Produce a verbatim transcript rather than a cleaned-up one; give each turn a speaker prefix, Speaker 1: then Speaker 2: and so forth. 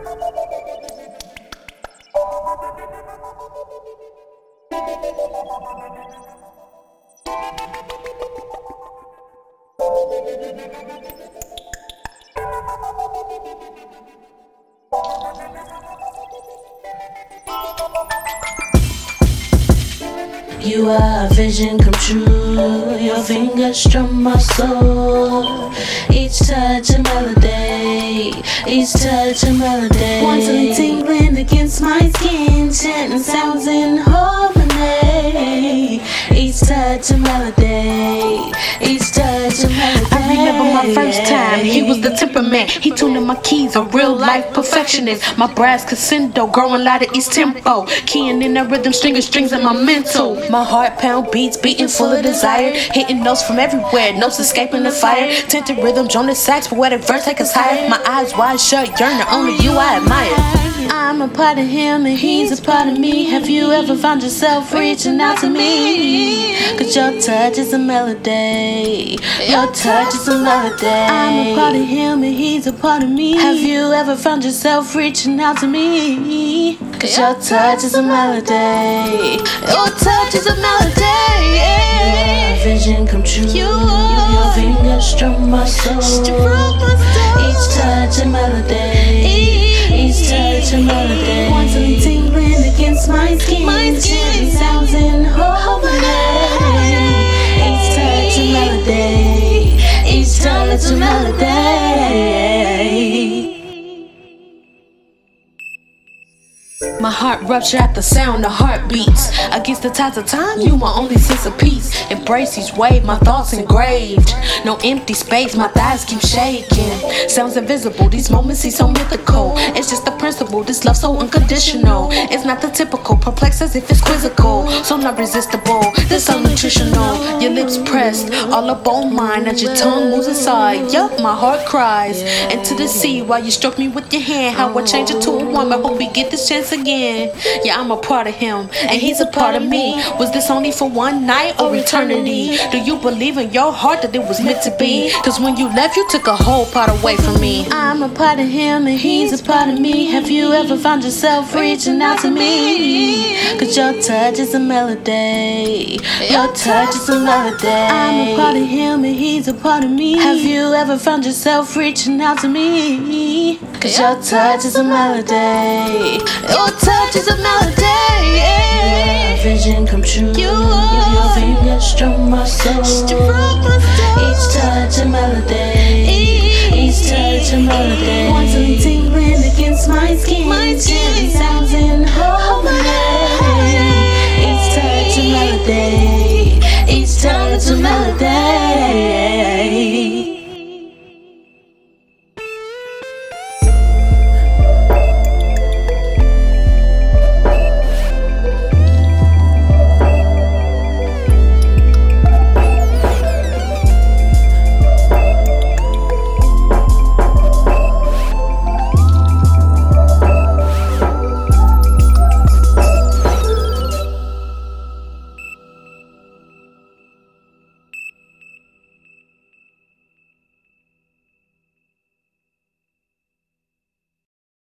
Speaker 1: You are a vision come true. Your fingers strum my soul. Each touch a melody. Each touch a melody. Wanting tingling against my skin, chanting sounds in harmony. Each touch a melody. Each touch a melody.
Speaker 2: I remember my first time. He was the temperament. He tuning my keys, a real life perfectionist. My brass crescendo, growing loud at each tempo. Keying in the rhythm, stringing strings in my mental. My heart pound beats, beating full of desire. Hitting notes from everywhere, notes escaping the fire. Tinted rhythm, Jonas Sax, poetic verse take us higher. My eyes wide shut, yearning, only you I admire. I'm a part of him and he's a part of me. Have you ever found yourself reaching out to me? Cause your touch is a melody. Your touch is a melody. I'm a part of him and he's a part of me. Have you ever found yourself reaching out to me? Cause your touch is a melody. Your touch is a melody.
Speaker 1: You are a vision come true. Your fingers strum my soul. Each touch a melody. Each touch a melody. Wanting tingling against my skin, chanting sounds in harmony. Each touch a melody. Each touch a melody.
Speaker 2: My heart rupture at the sound of heartbeats. Against the tides of time, you my only sense of peace. Embrace each wave, my thoughts engraved. No empty space, my thighs keep shaking. Sounds invisible, these moments seem so mythical. It's just the principle, this love so unconditional. It's not the typical, perplexed as if it's quizzical. So not resistible, this so nutritional. Your lips pressed, all up on mine. As your tongue moves aside, yup, my heart cries. Into the sea while you stroke me with your hand. How I change it to a woman, hope we get this chance again. Yeah, I'm a part of him, and he's a part of me. Was this only for one night or eternity? Do you believe in your heart that it was meant to be? Cause when you left, you took a whole part away from me.
Speaker 1: I'm a part of him, and he's a part of me. Have you ever found yourself reaching out to me? Cause your touch is a melody. Your touch is a melody. I'm a part of him, and he's a part of me. Have you ever found yourself reaching out to me? Cause your touch is a melody. Your touch is a melody. You are a vision come true. Your fingers strum my soul. Each touch a melody. Each touch a melody. Wanting tingling against my skin.